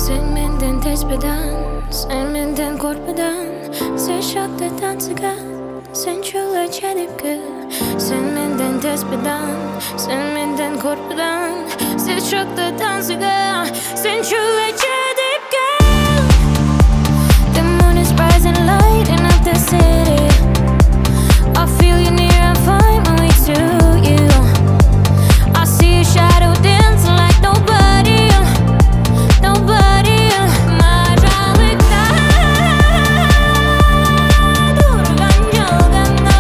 Sen menden tespeden, sen menden korkmadan, sen şokta dansıga, sen çöle çelipke. Sen menden tespeden, sen menden korkmadan, sen şokta dansıga, sen çöle çelipke. The moon is rising, lighting up the city. I feel you near, I find my way to you. I see your shadow dancing like nobody, nobody. Macalıkta durgan yolganda,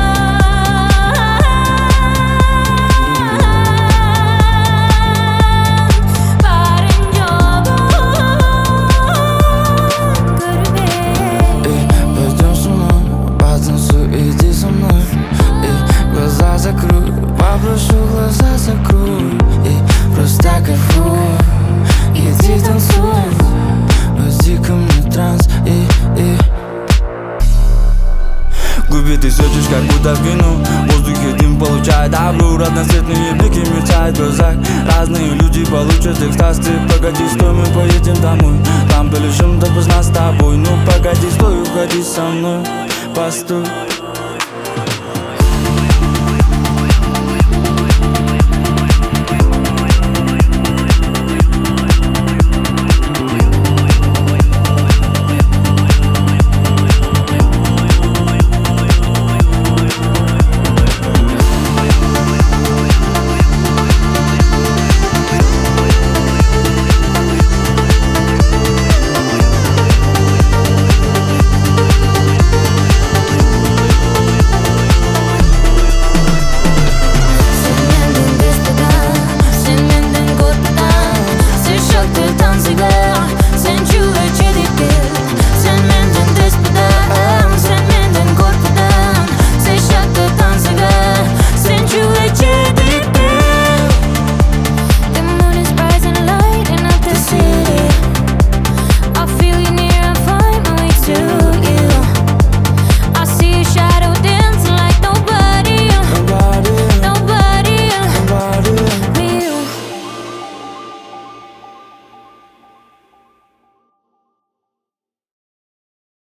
varınca bu gurbet. Bazen su иди со мной, глаза закрой, попрошу глаза закрой, просто кайфуй, иди танцуй, возьми ко мне транс, Губи ты сочишь, как будто в вину. В воздухе дым получает добру. Разноцветные блики мерцают в глазах. Разные люди получат экстаз. Ты погоди, стой, мы поедем домой. Там полежим до поздна с тобой. Ну погоди, стой, уходи со мной. Постой.